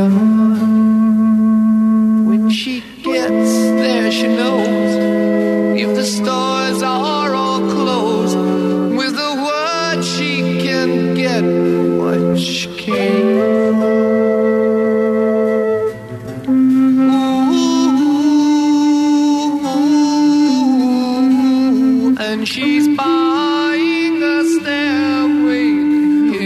When she gets there, she knows if the stores are all closed. With a word, she can get what she came for. Ooh, and she's buying a stairway to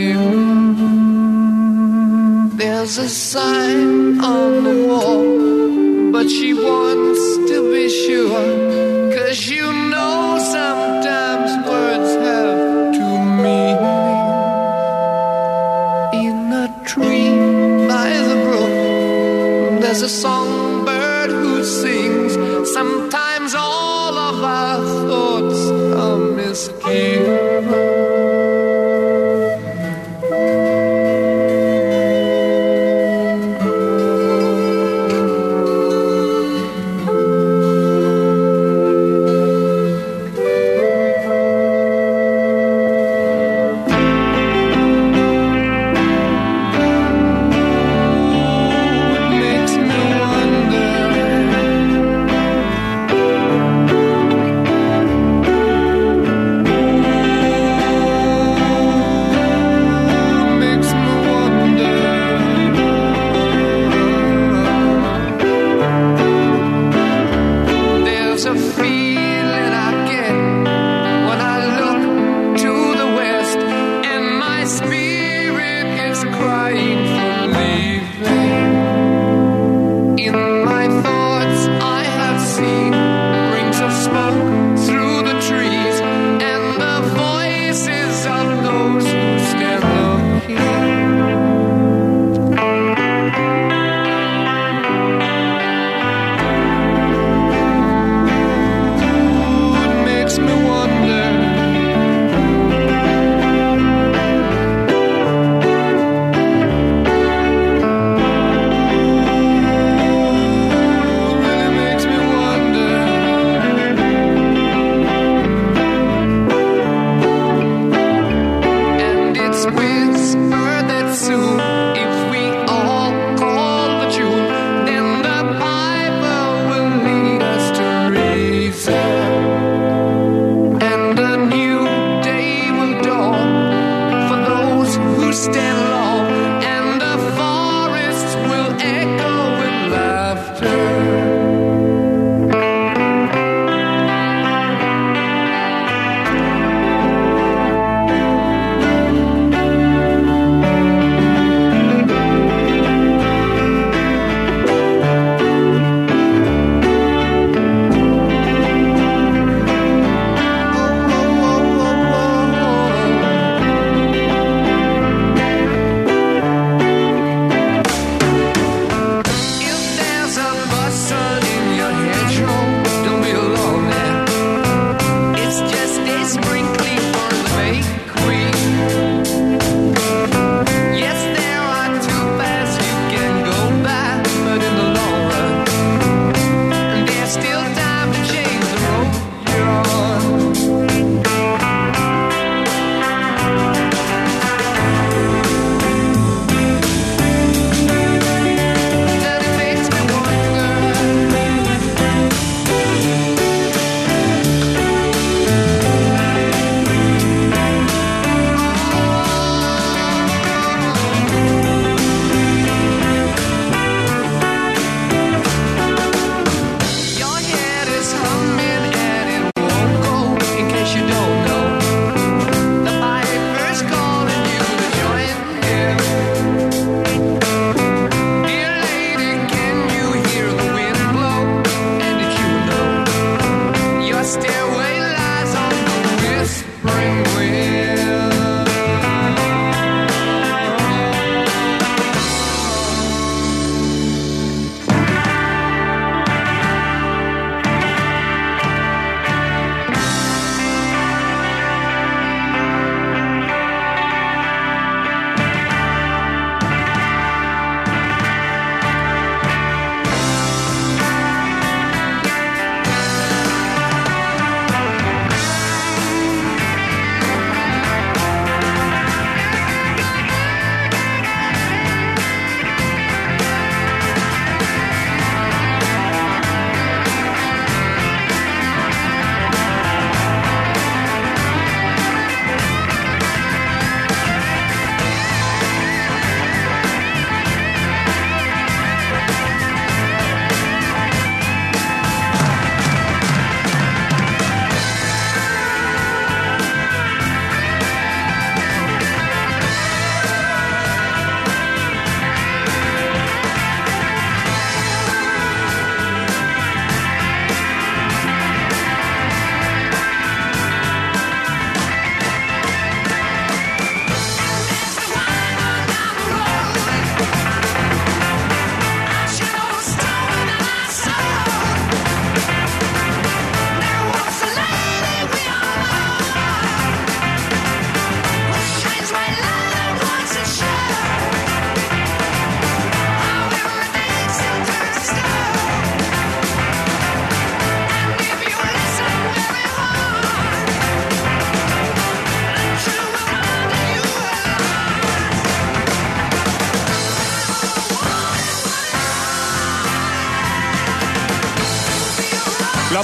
heaven. There's a sign on the wall, but she wants to be sure, 'cause you know sometimes words have two meanings. In a tree by the brook, there's a songbird who sings. Sometimes all of our thoughts are misgiven.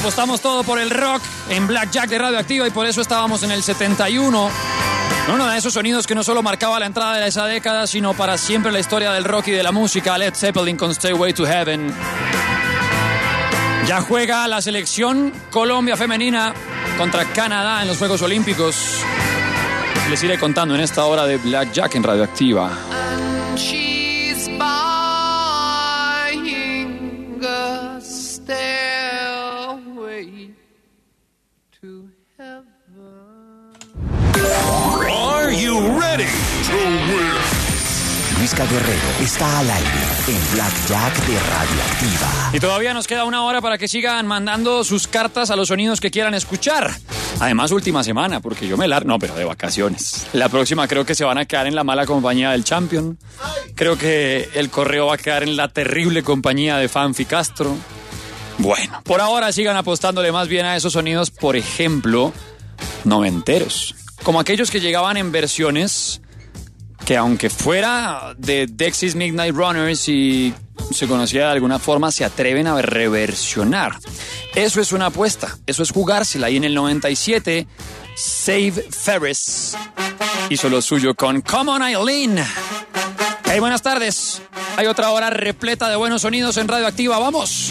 apostamos todo por el rock en Blackjack de Radioactiva y por eso estábamos en el 71. Uno de esos sonidos que no solo marcaba la entrada de esa década, sino para siempre la historia del rock y de la música. Led Zeppelin con Stairway to Heaven. Ya juega la selección Colombia femenina contra Canadá en los Juegos Olímpicos. Les iré contando en esta hora de Blackjack en Radioactiva. And she's buying a stairway to heaven. Are you ready to win? Luisca Guerrero está al aire en Blackjack de Radioactiva. Y todavía nos queda una hora para que sigan mandando sus cartas a los sonidos que quieran escuchar. Además, última semana, porque yo me largo. No, pero de vacaciones. La próxima creo que se van a quedar en la mala compañía del Champion. Creo que el correo va a quedar en la terrible compañía de Fanfi Castro. Bueno, por ahora sigan apostándole más bien a esos sonidos, por ejemplo, noventeros. Como aquellos que llegaban en versiones que, aunque fuera de Dexys Midnight Runners y se conocía de alguna forma, se atreven a reversionar. Eso es una apuesta, eso es jugársela. Y en el 97, Save Ferris hizo lo suyo con Come On Eileen. Hey, buenas tardes. Hay otra hora repleta de buenos sonidos en Radioactiva. ¡Vamos!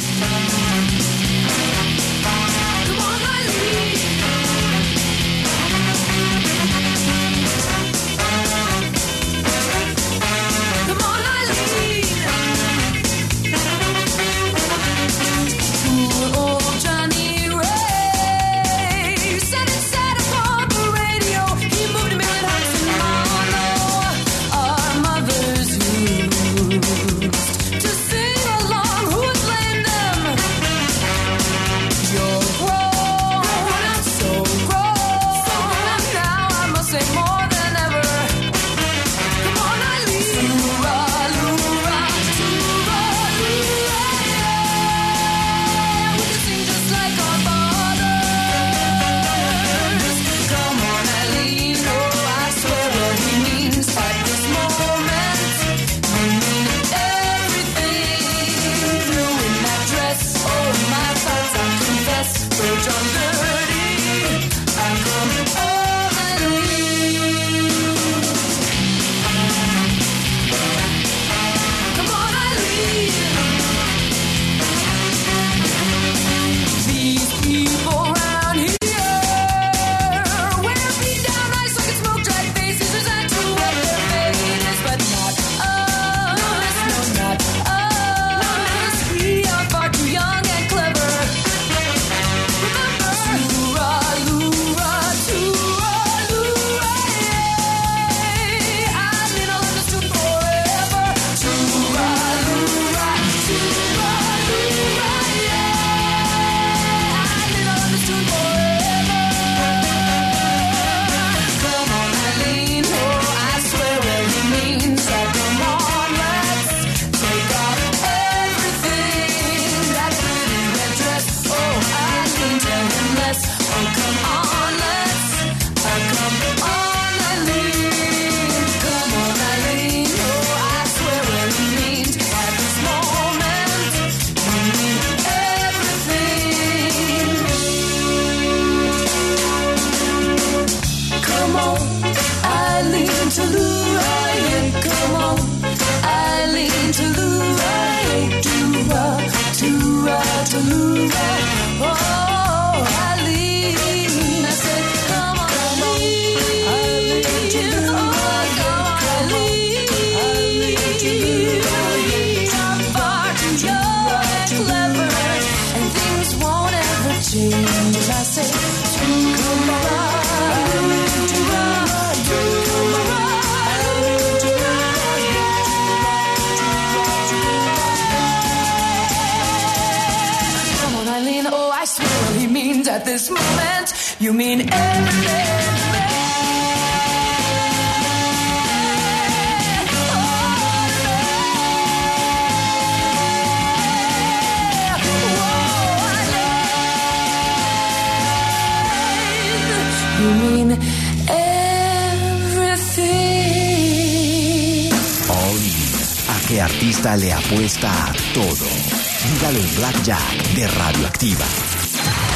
At this moment, you mean everything. You mean everything. All in. ¿A qué artista le apuesta a todo? Dígalo en Blackjack de Radioactiva.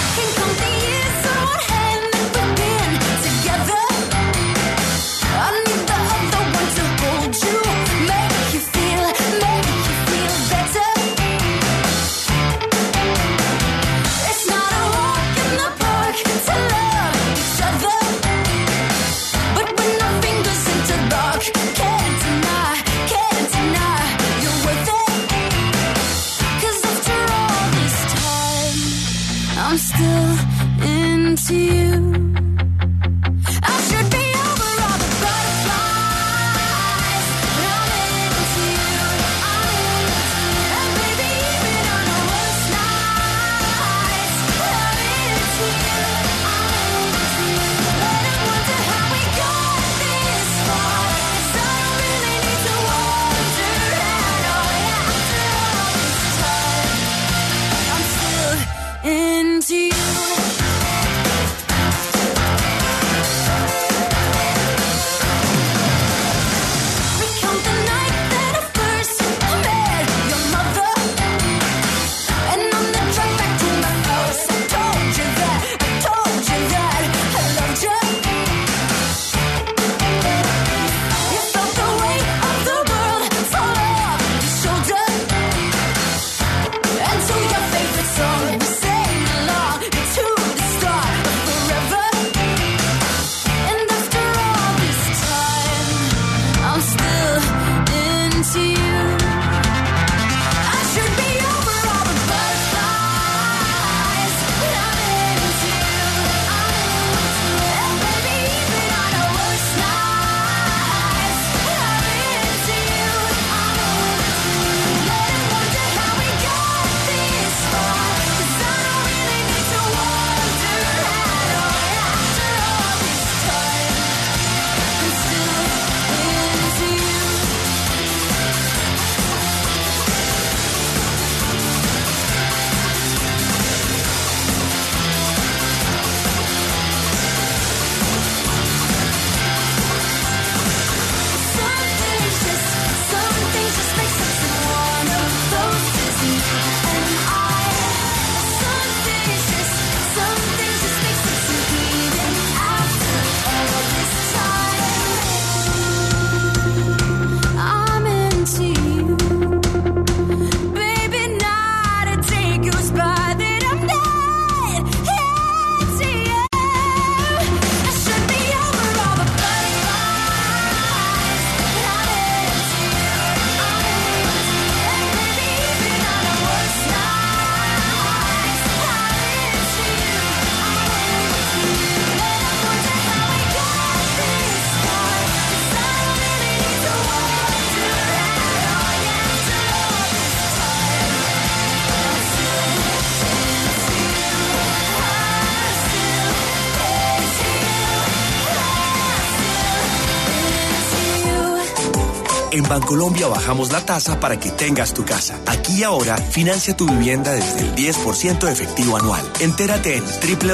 En Bancolombia bajamos la tasa para que tengas tu casa. Aquí y ahora, financia tu vivienda desde el 10% efectivo anual. Entérate en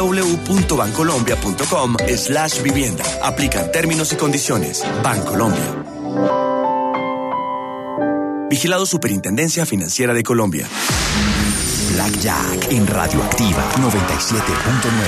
www.bancolombia.com/vivienda. Aplican términos y condiciones. Bancolombia. Vigilado Superintendencia Financiera de Colombia. Blackjack en Radioactiva 97.9.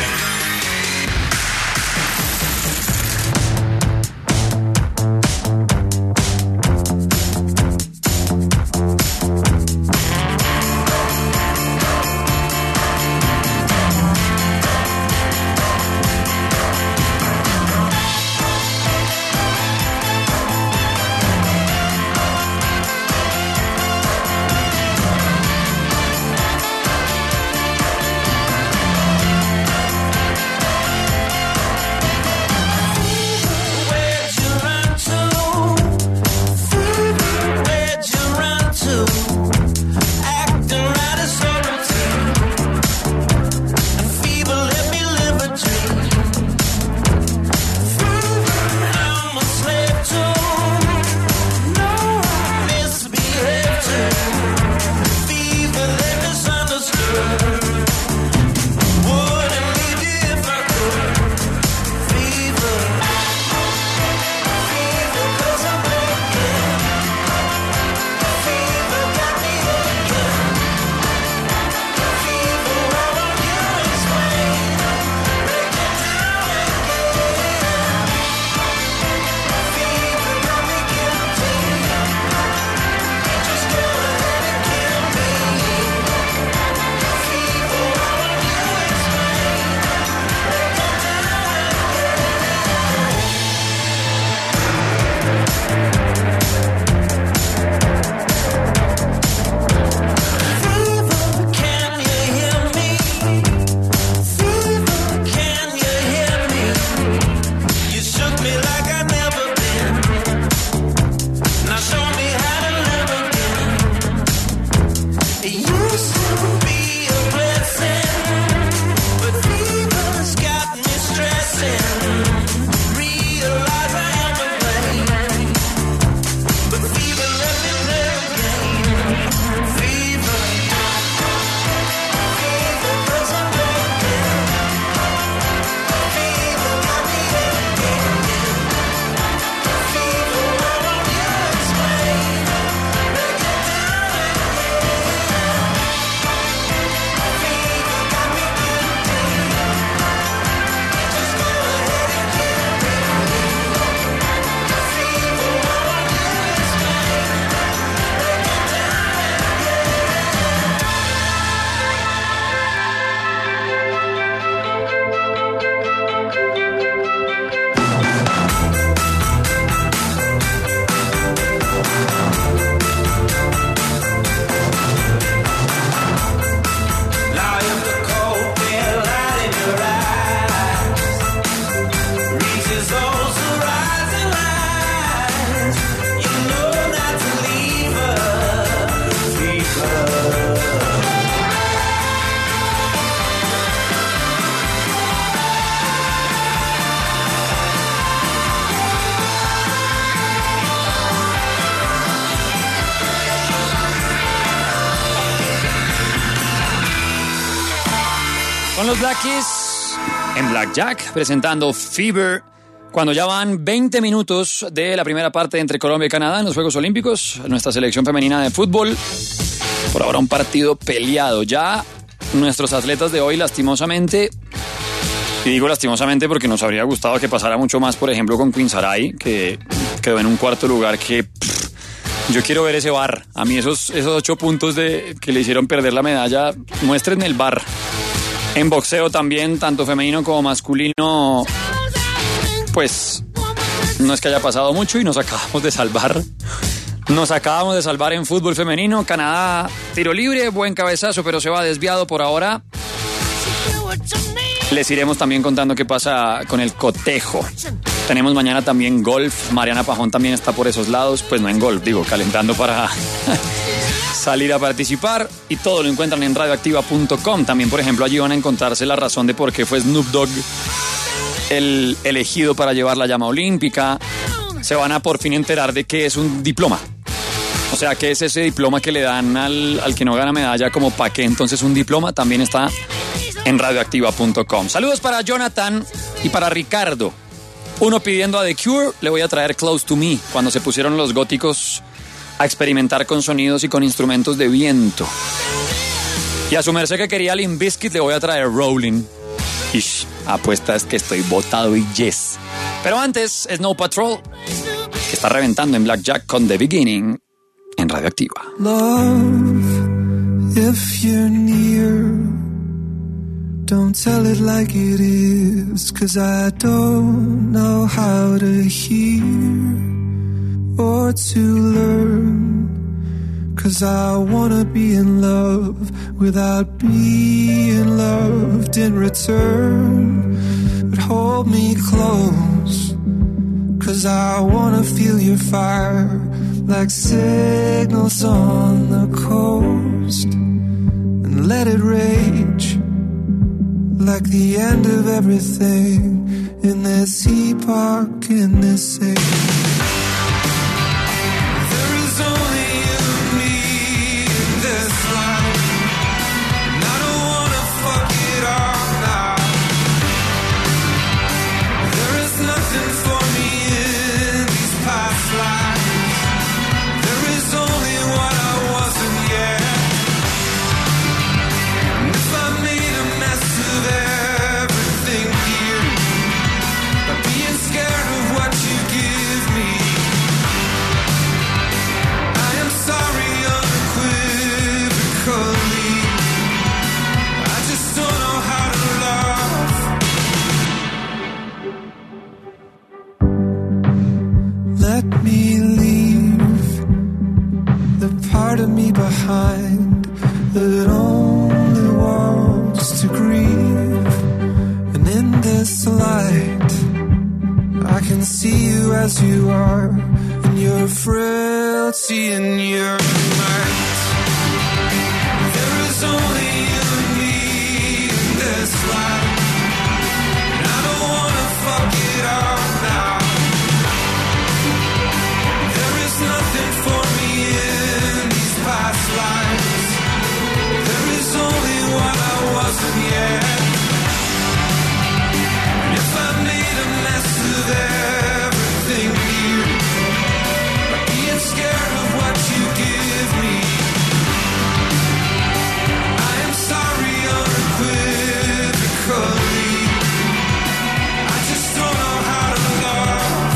Con los Black Keys en Blackjack presentando Fever, cuando ya van 20 minutos de la primera parte entre Colombia y Canadá en los Juegos Olímpicos. Nuestra selección femenina de fútbol, por ahora un partido peleado. Ya nuestros atletas de hoy, lastimosamente, y digo lastimosamente porque nos habría gustado que pasara mucho más, por ejemplo, con Quinsaray, que quedó en un cuarto lugar que... yo quiero ver ese VAR. A mí esos 8 puntos que le hicieron perder la medalla, muestren el VAR. En boxeo también, tanto femenino como masculino, pues no es que haya pasado mucho y nos acabamos de salvar. Nos acabamos de salvar en fútbol femenino. Canadá, tiro libre, buen cabezazo, pero se va desviado por ahora. Les iremos también contando qué pasa con el cotejo. Tenemos mañana también golf. Mariana Pajón también está por esos lados. Pues no en golf, digo, calentando para salir a participar. Y todo lo encuentran en radioactiva.com. También, por ejemplo, allí van a encontrarse la razón de por qué fue Snoop Dogg el elegido para llevar la llama olímpica. se van a por fin enterar de qué es un diploma. O sea, ¿qué es ese diploma que le dan al que no gana medalla? Como para qué entonces un diploma. También está en radioactiva.com. Saludos para Jonathan y para Ricardo. Uno pidiendo a The Cure, le voy a traer Close to Me, cuando se pusieron los góticos a experimentar con sonidos y con instrumentos de viento. Y a su merced que quería Limp Bizkit, le voy a traer Rolling. Ish, apuesta es que estoy botado y yes. Pero antes, Snow Patrol, que está reventando en Blackjack con The Beginning en Radioactiva. Love, if you're near, don't tell it like it is, 'cause I don't know how to hear or to learn, 'cause I wanna be in love without being loved in return. But hold me close, 'cause I wanna feel your fire like signals on the coast, and let it rage like the end of everything in this epoch, in this age. There is only you and me in this life, and I don't wanna fuck it up now. There is nothing for me in these past lives. There is only what I wasn't yet. And if I made a mess of everything here, by being scared of what you give me, I am sorry unequivocally. I just don't know how to love. Let me leave the part of me behind that only wants to grieve. And in this light, I can see you as you are, in your frailty and your might. There is only you and me in this life, and I don't wanna fuck it up now. There is nothing for me in these past lives. There is only what I wasn't yet. And if I made a mess of everything here, by being scared of what you give me, I am sorry unequivocally. I just don't know how to love.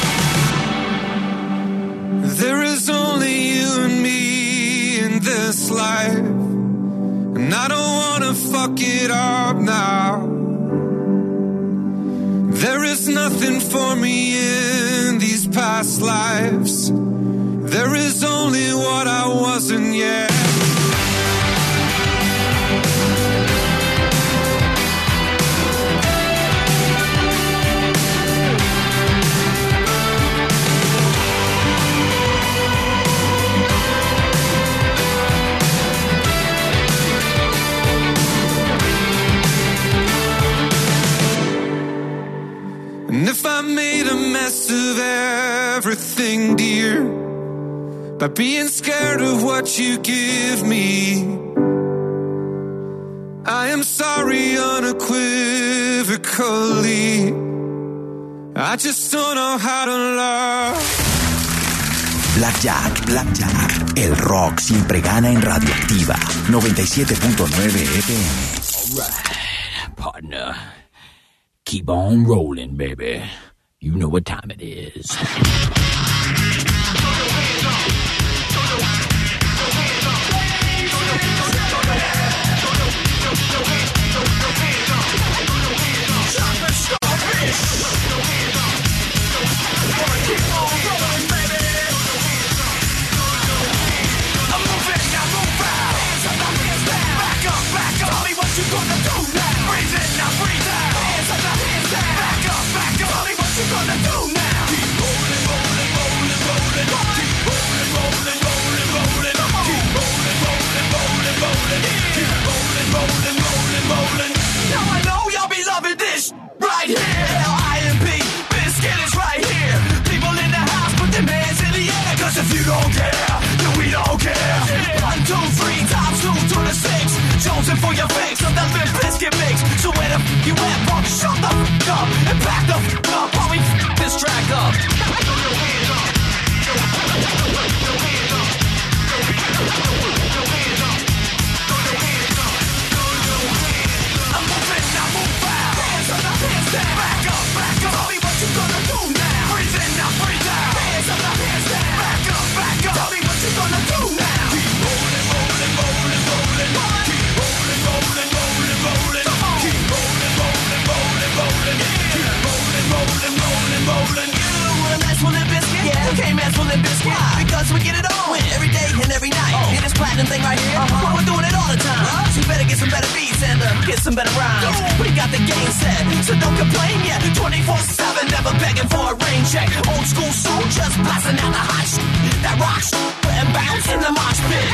There is only you and me in this life, and I don't wanna fuck it up now. There is nothing for me in these past lives. There is only what I wasn't yet. And if I made a mess of everything, dear, by being scared of what you give me, I am sorry unequivocally. I just don't know how to love. Blackjack, el rock siempre gana en Radioactiva 97.9 FM. All right, partner. Keep on rolling, baby. You know what time it is. Now I know y'all be loving this right here. L-I-M-P, Bizkit is right here. People in the losing for your fix of that Limp Bizkit mix. So where the f*** you at, punk? Shut the f*** up and back the f*** up while we f*** this track up. Throw your hands up. Throw your hands up. Throw your hands up. Throw your hands up. Throw your hands up. I'm moving, I move fast. Hands up, hands down. Back up, back up. Tell me what you gonna do now. Freeze in, now freeze out. Hands up, hands down. Back up, back up. Tell me what you gonna do now. Keep rolling, rolling, rolling, rolling. Keep rolling, rolling, rolling, rolling. Keep rolling, rolling, rolling, rolling. Keep rolling, rolling, rolling, rolling. You wanna mess with Limp Bizkit? Yeah, you can't mess with Limp Bizkit. Because we get it on every day and every night. And this platinum thing right here, well, we're doing it all the time. So you better get some better beats and get some better rhymes. We got the game set, so don't complain yet. 24/7, never begging for a rain check. Old school soldiers blasting out the hot shit. That rock shit and bounce in the mosh pit.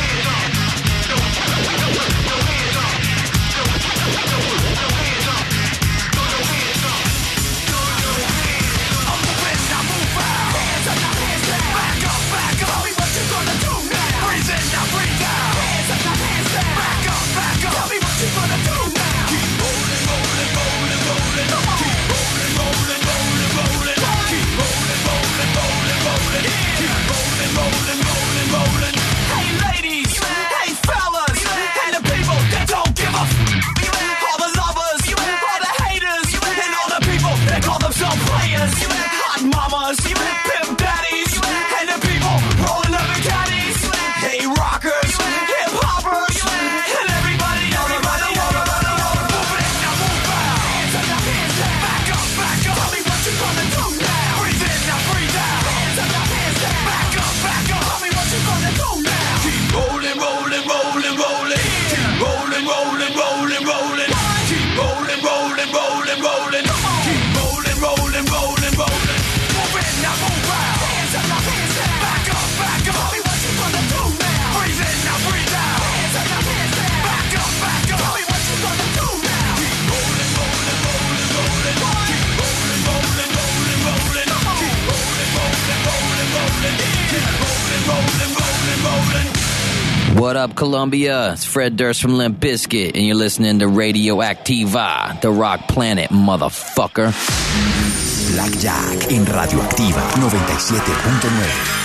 Hot mamas, pimp daddies, and the people rolling up in caddies. Hey rockers, hip hoppers, and everybody, move it, now move out. Hands up, now hands down. Back up, back up. Tell me what you gonna do now. Breathe in, now breathe out. Hands up, now hands down. Back up, back up. Tell me what you gonna do now. Keep rolling, rolling, rolling, rolling. Keep rolling, rolling, rolling, rolling. Keep rolling, rolling, rolling, rolling. Keep rolling, rolling, rolling, rolling. Move it, now move out. Hands up, now hands down. Back up, back up. Tell me what you gonna do now. Breathe in, now breathe out. Hands up, now hands down. Back up, back up. Tell me what you gonna do now. Keep rolling, rolling, rolling, rolling. Keep rolling, rolling, rolling, rolling. Keep rolling, rolling, rolling, rolling. Keep rolling, rolling, rolling, rolling. What up, Columbia? It's Fred Durst from Limp Bizkit, and you're listening to Radioactiva, the rock planet, motherfucker. Black Jack en Radioactiva 97.9.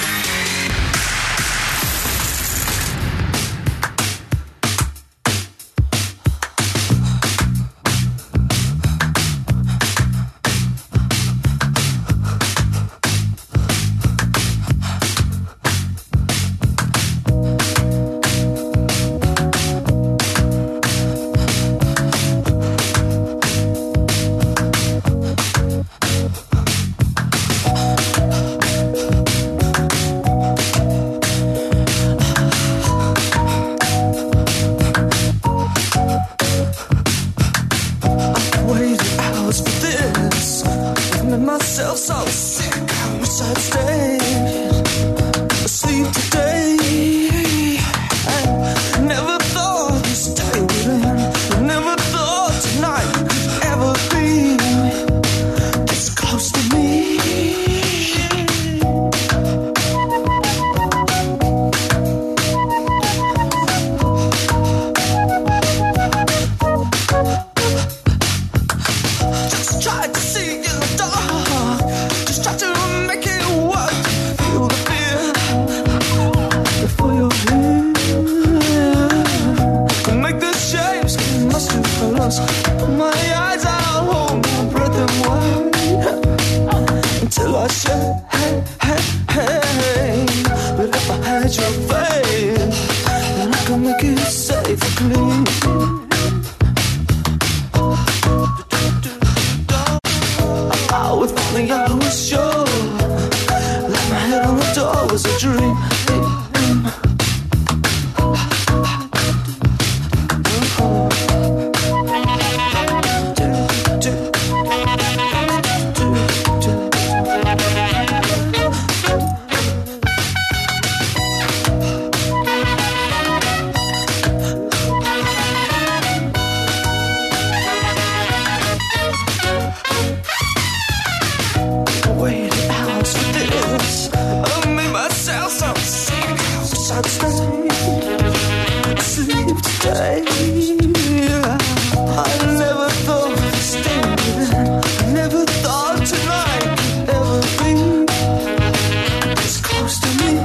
never thought tonight could ever be this close to me.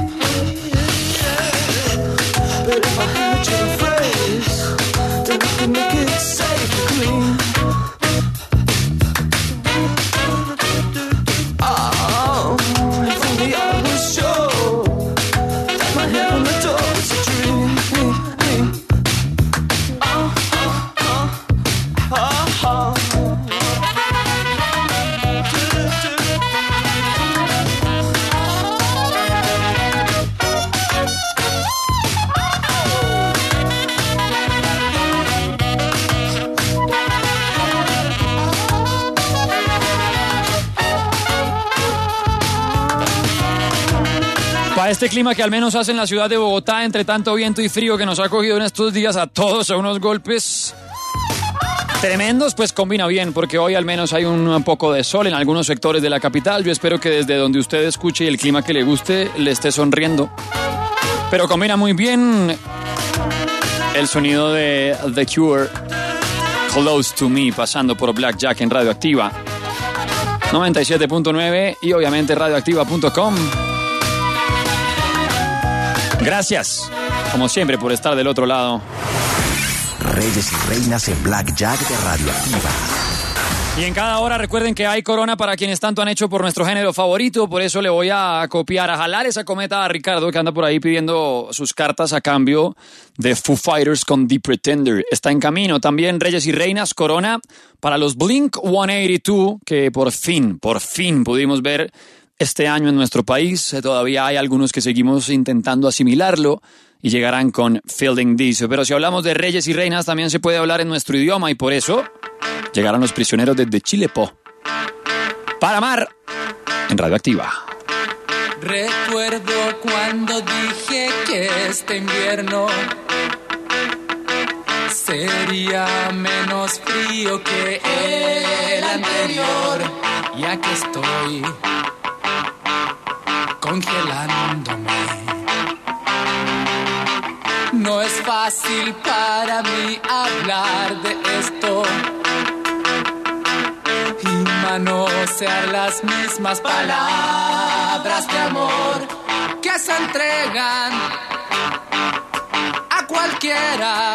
But if I had your phrase, then we could make it safe and clean. Oh, if only I was sure that my head on the door was a dream. Para este clima que al menos hace en la ciudad de Bogotá, entre tanto viento y frío que nos ha cogido en estos días a todos a unos golpes tremendos, pues combina bien, porque hoy al menos hay un poco de sol en algunos sectores de la capital. Yo espero que desde donde usted escuche y el clima que le guste le esté sonriendo. Pero combina muy bien el sonido de The Cure, Close to Me, pasando por Blackjack en Radioactiva 97.9 y obviamente radioactiva.com. Gracias, como siempre, por estar del otro lado. Reyes y reinas en Blackjack de Radioactiva. Y en cada hora recuerden que hay corona para quienes tanto han hecho por nuestro género favorito. Por eso le voy a copiar, a jalar esa cometa a Ricardo, que anda por ahí pidiendo sus cartas a cambio de Foo Fighters con The Pretender. Está en camino. También Reyes y reinas, corona para los Blink 182, que por fin pudimos ver este año en nuestro país. Todavía hay algunos que seguimos intentando asimilarlo y llegarán con Feeling This. Pero si hablamos de reyes y reinas, también se puede hablar en nuestro idioma y por eso llegarán los prisioneros desde Chile Po. Para amar en Radioactiva. Recuerdo cuando dije que este invierno sería menos frío que el anterior. Y aquí estoy congelándome. No es fácil para mí hablar de esto y manosear las mismas palabras de amor que se entregan a cualquiera.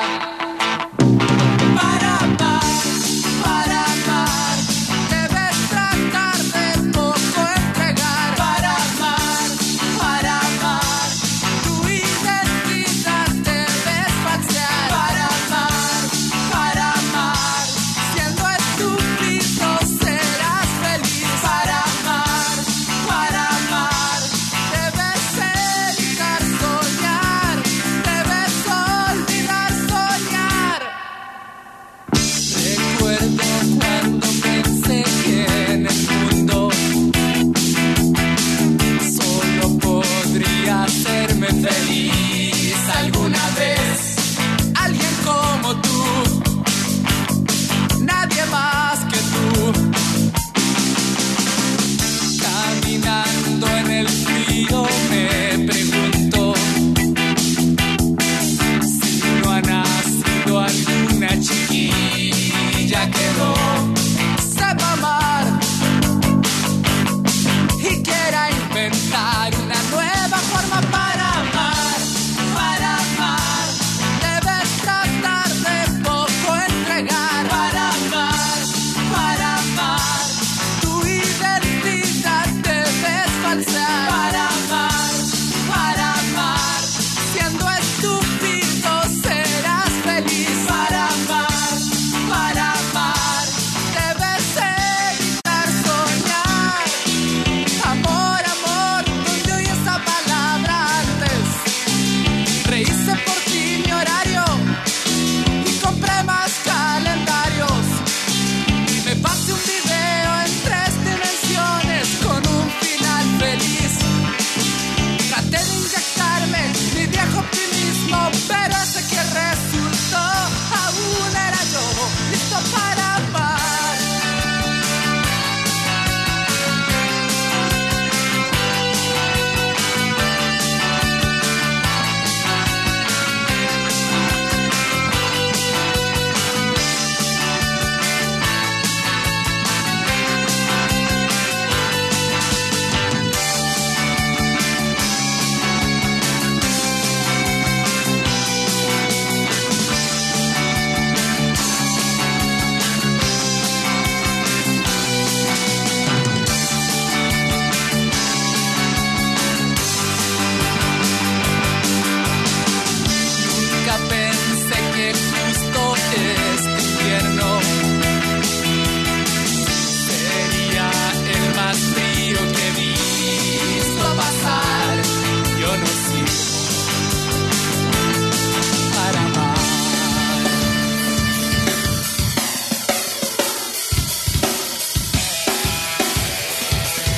Soñar, debes olvidar soñar.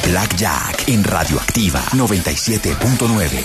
Blackjack en Radioactiva 97.9.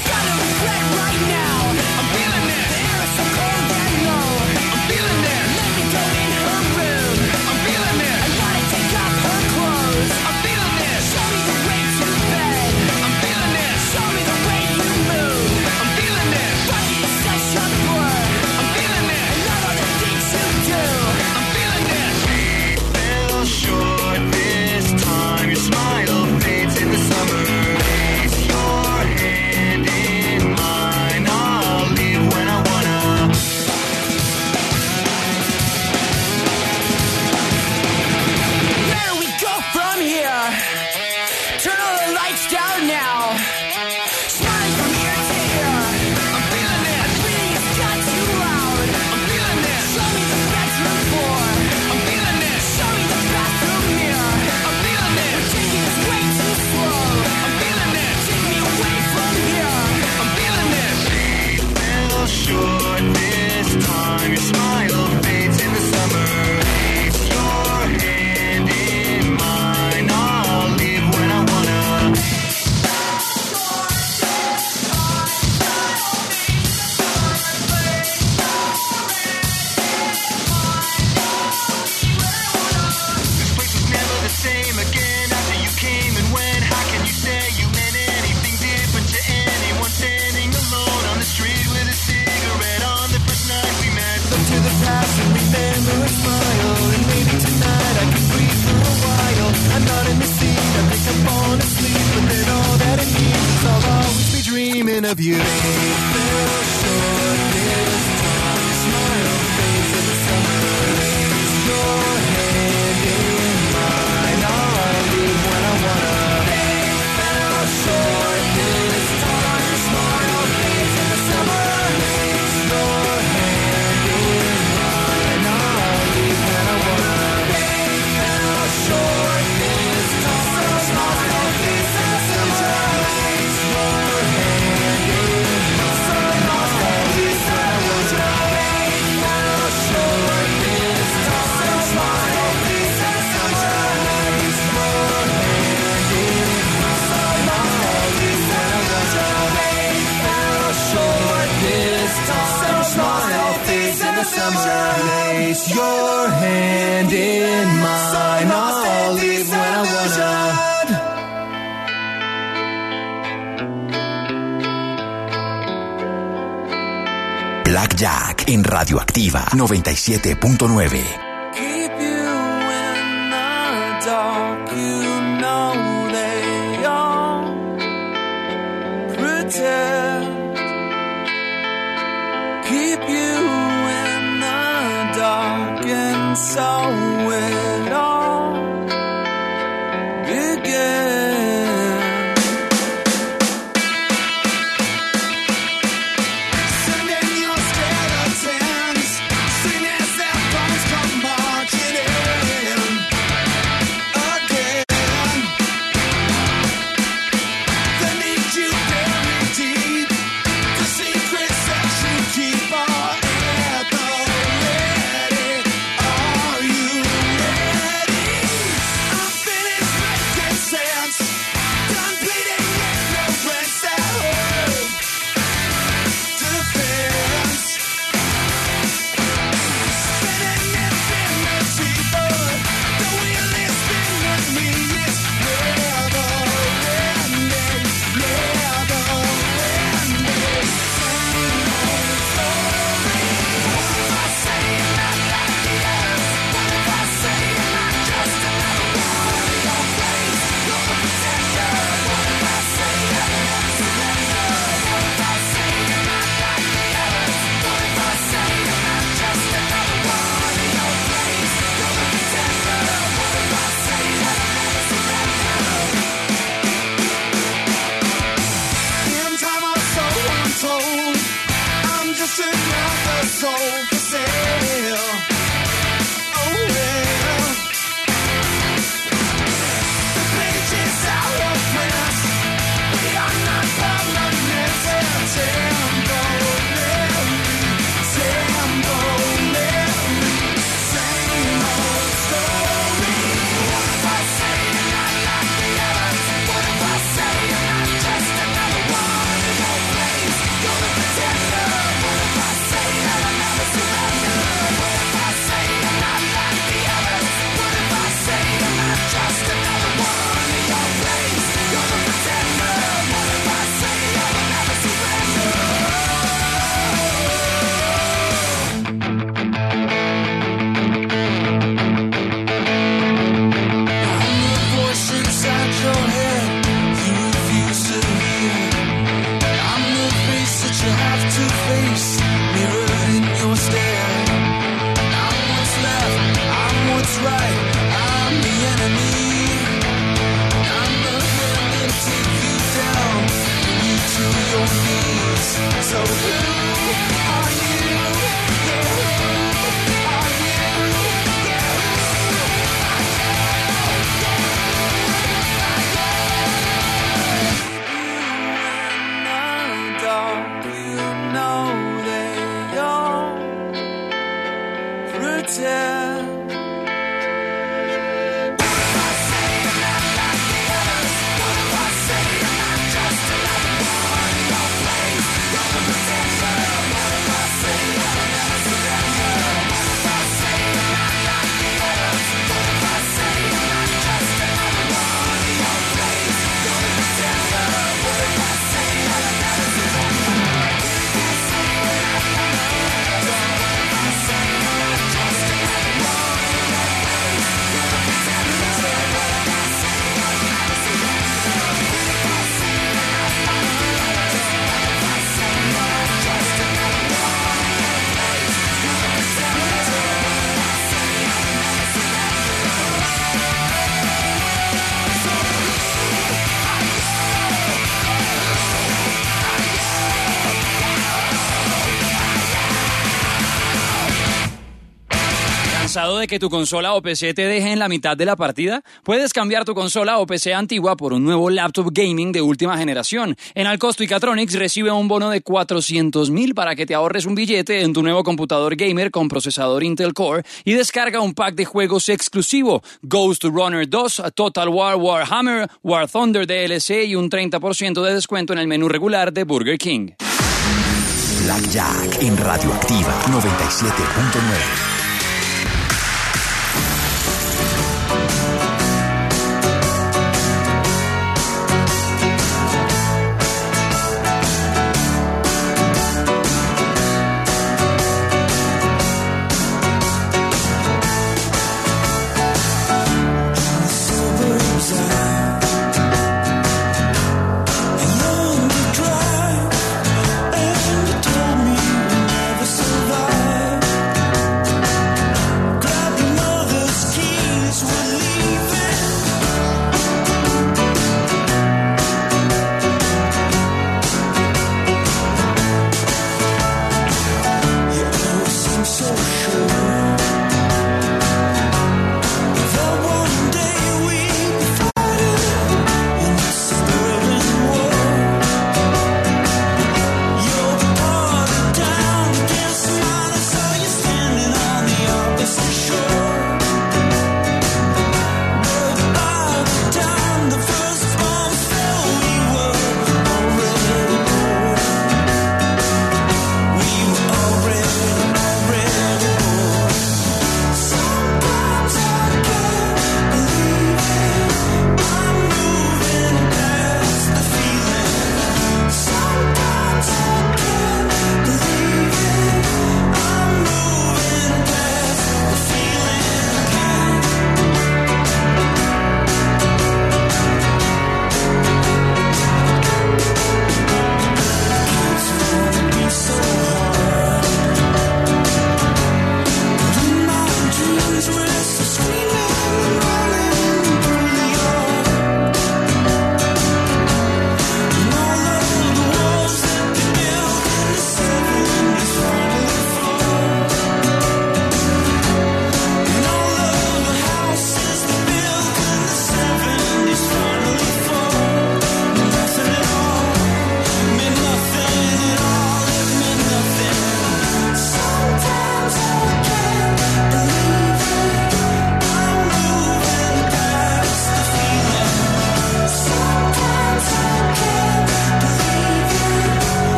Of you. Place your hand in mine. I'll leave when I wanna. Blackjack en Radioactiva 97.9. Keep you in the dark, you know they all pretend. Keep you in the dark, and so it all began. Keep on at the ready. Are you ¿Cansado de que tu consola o PC te deje en la mitad de la partida? Puedes cambiar tu consola o PC antigua por un nuevo laptop gaming de última generación. En Alcosto Icatronics recibe un bono de 400.000 para que te ahorres un billete en tu nuevo computador gamer con procesador Intel Core y descarga un pack de juegos exclusivo: Ghost Runner 2, Total War Warhammer, War Thunder DLC y un 30% de descuento en el menú regular de Burger King. Blackjack en Radioactiva 97.9. Survive.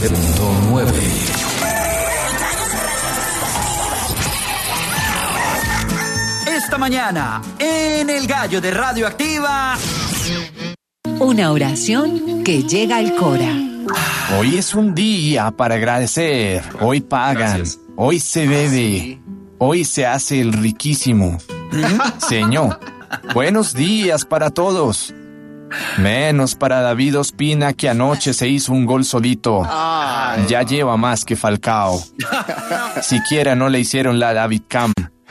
97.9. Esta mañana, en El Gallo de Radioactiva. Una oración que llega al Cora. Hoy es un día para agradecer. Hoy pagan. Gracias. Hoy se bebe. Hoy se hace el riquísimo. Señor, buenos días para todos. Menos para David Ospina, que anoche se hizo un gol solito. Ya lleva más que Falcao. Siquiera no le hicieron la David Cam.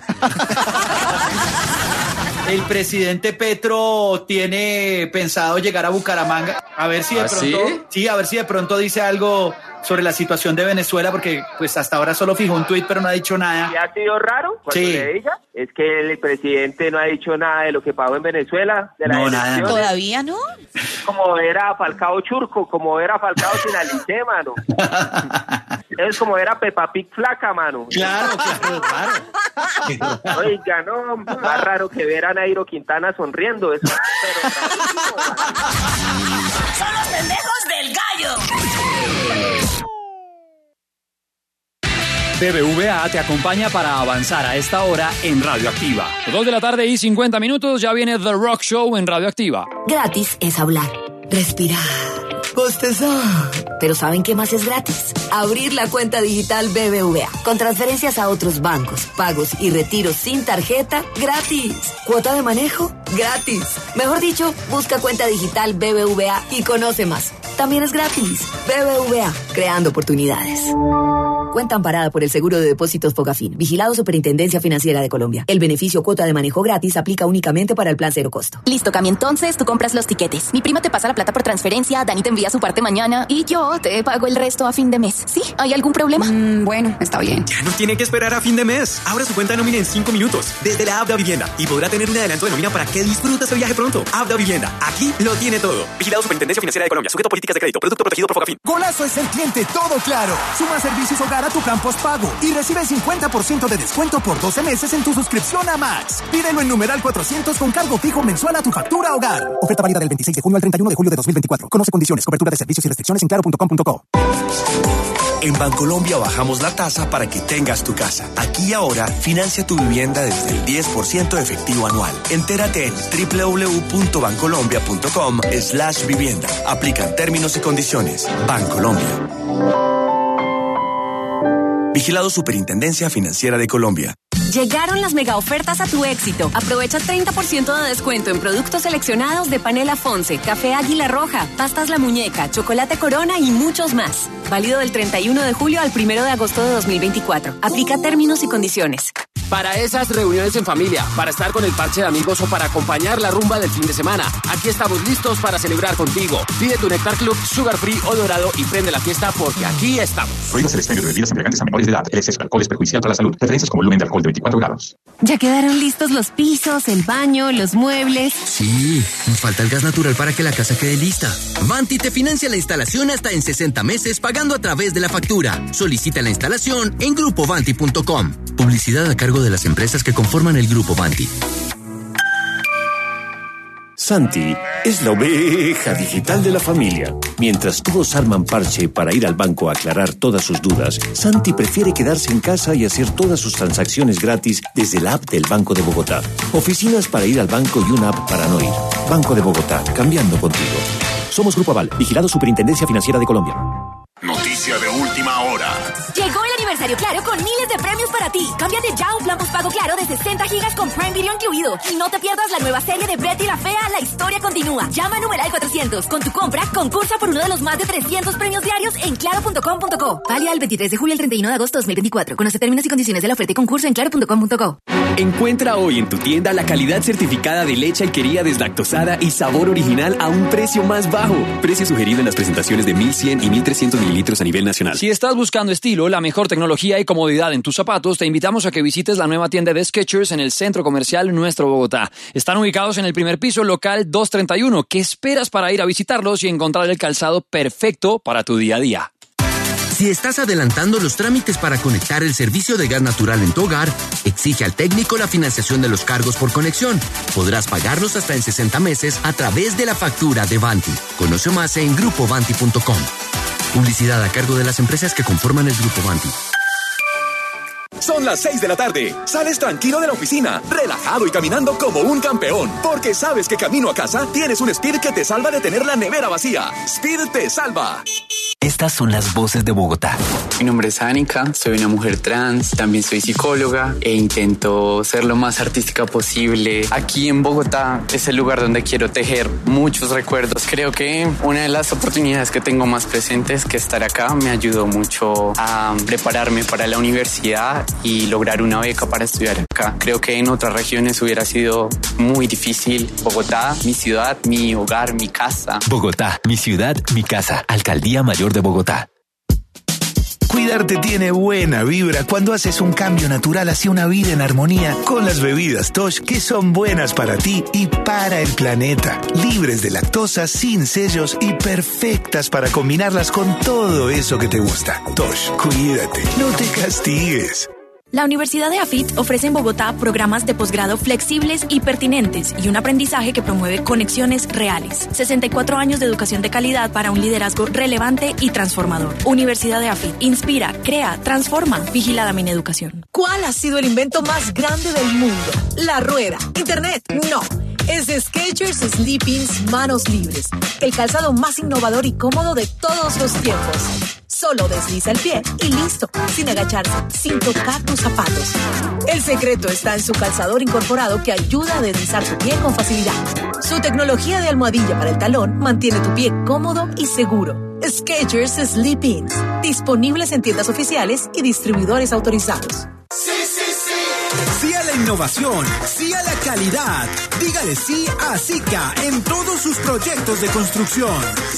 El presidente Petro tiene pensado llegar a Bucaramanga. A ver si de pronto... ¿Sí? A ver si de pronto dice algo sobre la situación de Venezuela, porque pues hasta ahora solo fijó un tuit, pero no ha dicho nada. ¿Y ha sido raro? Cuando le diga, es que el presidente no ha dicho nada de lo que pasó en Venezuela, de las elecciones. ¿Todavía no? Como era Falcao Churco, como era Falcao Sinalicé, mano. Es como era Peppa Pig flaca, mano. Claro. Oiga, no, más raro que ver a Nairo Quintana sonriendo. Eso, pero ¡Son los pendejos del gallo! BBVA te acompaña para avanzar a esta hora en Radioactiva. 2:50 p.m, ya viene The Rock Show en Radioactiva. Gratis es hablar, respirar, bostezar. Pero ¿saben qué más es gratis? Abrir la cuenta digital BBVA. Con transferencias a otros bancos, pagos y retiros sin tarjeta, gratis. ¿Cuota de manejo? Gratis. Mejor dicho, busca cuenta digital BBVA y conoce más. También es gratis. BBVA, creando oportunidades. Cuenta amparada por el Seguro de Depósitos Fogafín. Vigilado Superintendencia Financiera de Colombia. El beneficio cuota de manejo gratis aplica únicamente para el plan cero costo. Listo, Cami, entonces tú compras los tiquetes. Mi prima te pasa la plata por transferencia, Dani te envía su parte mañana y yo te pago el resto a fin de mes. ¿Sí? ¿Hay algún problema? Bueno, está bien. Ya no tiene que esperar a fin de mes. Abra su cuenta de nómina en 5 minutos desde la app de Vivienda y podrá tener un adelanto de nómina para que disfrute ese viaje pronto. App de Vivienda. Aquí lo tiene todo. Vigilado Superintendencia Financiera de Colombia. Sujeto a políticas de crédito. Producto protegido por Fogafín. Golazo es el cliente todo claro. Suma servicios hogar a tu plan postpago y recibe el 50% de descuento por 12 meses en tu suscripción a Max. Pídelo en numeral 400 con cargo fijo mensual a tu factura hogar. Oferta válida del 26 de junio al 31 de julio de 2024. Conoce condiciones, cobertura de servicios y restricciones en claro.com.co. En Bancolombia bajamos la tasa para que tengas tu casa. Aquí y ahora, financia tu vivienda desde el 10% efectivo anual. Entérate en www.bancolombia.com/vivienda. Aplican términos y condiciones. Bancolombia. Vigilado Superintendencia Financiera de Colombia. Llegaron las mega ofertas a tu éxito. Aprovecha 30% de descuento en productos seleccionados de Panela Fonse, Café Águila Roja, Pastas La Muñeca, Chocolate Corona y muchos más. Válido del 31 de julio al 1 de agosto de 2024. Aplica términos y condiciones. Para esas reuniones en familia, para estar con el parche de amigos o para acompañar la rumba del fin de semana, aquí estamos listos para celebrar contigo. Pide tu Nectar Club Sugar Free o Dorado y prende la fiesta porque aquí estamos. Prohíbas el expendio de bebidas embriagantes a menores de edad. El exceso de alcohol es perjudicial para la salud. Referencias con volumen de alcohol de 24 grados. ¿Ya quedaron listos los pisos, el baño, los muebles? Sí, nos falta el gas natural para que la casa quede lista. Vanti te financia la instalación hasta en 60 meses pagando a través de la factura. Solicita la instalación en grupovanti.com. Publicidad a cargo de las empresas que conforman el Grupo Vanti. Santi es la oveja digital de la familia. Mientras todos arman parche para ir al banco a aclarar todas sus dudas, Santi prefiere quedarse en casa y hacer todas sus transacciones gratis desde la app del Banco de Bogotá. Oficinas para ir al banco y una app para no ir. Banco de Bogotá, cambiando contigo. Somos Grupo Aval, vigilado Superintendencia Financiera de Colombia. Noticia de última hora. Llegó el aniversario Claro con miles de premios para ti. Cámbiate ya a un plan postpago Claro de 60 gigas con Prime Video incluido. Y no te pierdas la nueva serie de Betty la Fea, La Historia Continúa. Llama a numeral 400. Con tu compra, concursa por uno de los más de 300 premios diarios en claro.com.co. Válida el 23 de julio al 31 de agosto de 2024. Conoce términos y condiciones de la oferta y concurso en claro.com.co. Encuentra hoy en tu tienda la calidad certificada de leche alquería deslactosada y sabor original a un precio más bajo. Precio sugerido en las presentaciones de 1100 y 1300 mililitros a nivel nacional. Si estás buscando estilo, la mejor tecnología y comodidad en tus zapatos, te invitamos a que visites la nueva tienda de Skechers en el Centro Comercial Nuestro Bogotá. Están ubicados en el primer piso, local 231. ¿Qué esperas para ir a visitarlos y encontrar el calzado perfecto para tu día a día? Si estás adelantando los trámites para conectar el servicio de gas natural en tu hogar, exige al técnico la financiación de los cargos por conexión. Podrás pagarlos hasta en 60 meses a través de la factura de Vanti. Conoce más en grupovanti.com. Publicidad a cargo de las empresas que conforman el Grupo Vanti. Son las 6 de la tarde. Sales tranquilo de la oficina, relajado y caminando como un campeón, porque sabes que camino a casa tienes un Speed que te salva de tener la nevera vacía. Speed te salva. Estas son las voces de Bogotá. Mi nombre es Anika, soy una mujer trans, también soy psicóloga e intento ser lo más artística posible. Aquí en Bogotá es el lugar donde quiero tejer muchos recuerdos. Creo que una de las oportunidades que tengo más presentes que estar acá me ayudó mucho a prepararme para la universidad y lograr una beca para estudiar acá. Creo que en otras regiones hubiera sido muy difícil. Bogotá, mi ciudad, mi hogar, mi casa. Bogotá, mi ciudad, mi casa. Alcaldía Mayor de Bogotá. Cuidarte tiene buena vibra cuando haces un cambio natural hacia una vida en armonía con las bebidas Tosh, que son buenas para ti y para el planeta. Libres de lactosa, sin sellos y perfectas para combinarlas con todo eso que te gusta. Tosh, cuídate, no te castigues. La Universidad de AFIT ofrece en Bogotá programas de posgrado flexibles y pertinentes y un aprendizaje que promueve conexiones reales. 64 años de educación de calidad para un liderazgo relevante y transformador. Universidad de AFIT. Inspira, crea, transforma. Vigilada Mineducación. ¿Cuál ha sido el invento más grande del mundo? La rueda. ¿Internet? No. Es Skechers Sleep-ins Manos Libres. El calzado más innovador y cómodo de todos los tiempos. Solo desliza el pie y listo, sin agacharse, sin tocar tus zapatos. El secreto está en su calzador incorporado que ayuda a deslizar tu pie con facilidad. Su tecnología de almohadilla para el talón mantiene tu pie cómodo y seguro. Skechers Sleep-ins, disponibles en tiendas oficiales y distribuidores autorizados. Sí, sí, sí. Sí a la innovación, sí a la calidad. Dígale sí a Sika en todos sus proyectos de construcción.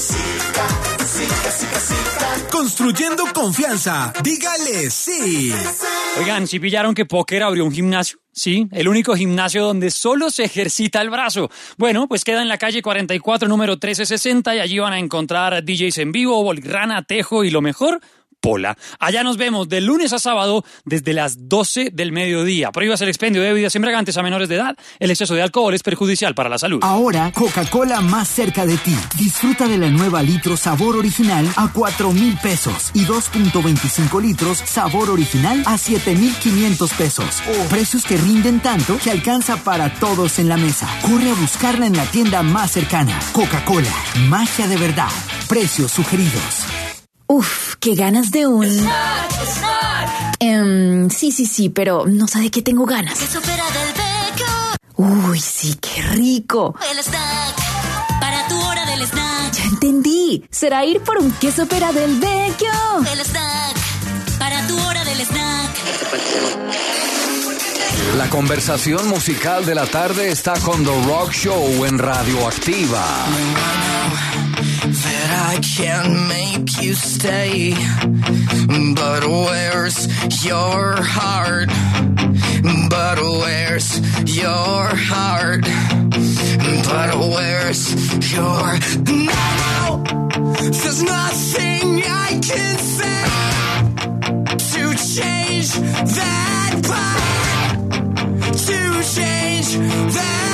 Sika, Sika, Sika, Sika. Construyendo confianza. Dígale sí. Oigan, ¿sí pillaron que Póker abrió un gimnasio? Sí, el único gimnasio donde solo se ejercita el brazo. Bueno, pues queda en la calle 44, número 1360, y allí van a encontrar DJs en vivo, Bolirrana, Tejo y lo mejor, Pola. Allá nos vemos de lunes a sábado desde las 12 del mediodía. Prohíbas el expendio de bebidas embriagantes a menores de edad. El exceso de alcohol es perjudicial para la salud. Ahora, Coca-Cola más cerca de ti. Disfruta de la nueva litro sabor original a 4,000 pesos y 2.25 litros sabor original a 7,500 pesos. Precios que rinden tanto que alcanza para todos en la mesa. Corre a buscarla en la tienda más cercana. Coca-Cola, magia de verdad. Precios sugeridos. Uf, qué ganas de un... Sí, pero no sé de qué tengo ganas. ¿Qué supera del Vecchio? Uy, sí, qué rico. El snack, para tu hora del snack. Ya entendí, será ir por un queso pera del Vecchio. El snack, para tu hora del snack. La conversación musical de la tarde está con The Rock Show en Radioactiva. That I can make you stay, but where's your heart? But where's your heart? But where's your... No, there's nothing I can say to change that part, to change that